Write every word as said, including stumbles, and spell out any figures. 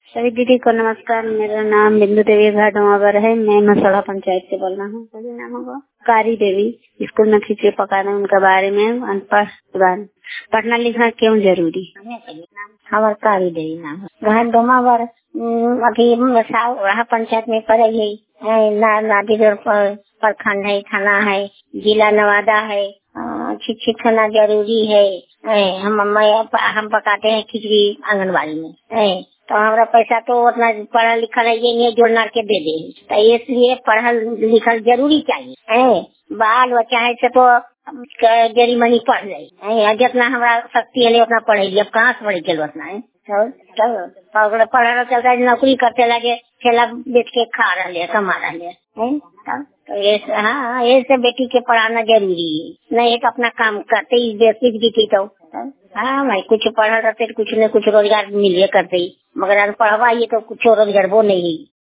सभी दीदी को नमस्कार। मेरा नाम बिंदु देवी घाटमावर है। मैं मसड़ा पंचायत से बोल रहा हूँ। सभी नाम होगा कारी देवी। स्कूल में खिचड़ी पकाना उनके बारे में अनपढ़ बारे पढ़ना लिखना क्यों जरूरी। हमारे कारी देवी नाम है। घर डोमावर अभी मसाड़ा पंचायत में पड़े है। नादीगढ़ प्रखंड है, थाना है, जिला नवादा है। शिक्षित होना जरूरी है। हम हम पकाते हैं खिचड़ी आंगनबाड़ी में। तो हमारा पैसा तो उतना पढ़ा लिखा है ये नहीं जोड़ना के दे दे। तो इसलिए पढ़ा लिखा जरूरी चाहिए। बाल बच्चा है से तो जरी मनी पढ़ जाये। जितना हमारा शक्ति है उतना पढ़ेगी। अब कहाँ से पढ़े चल उतना है। पढ़ा चलता है, नौकरी करते लगे, ठेला बेच के खा रहे कमा रहे। तो ये हाँ ऐसे बेटी के पढ़ाना जरूरी है। नहीं एक अपना काम करते ही बेटी तो हाँ भाई कुछ पढ़ा रहते कुछ न कुछ रोजगार मिलिए करते ही, मगर पढ़वाइए तो कुछ रोजगार वो नहीं।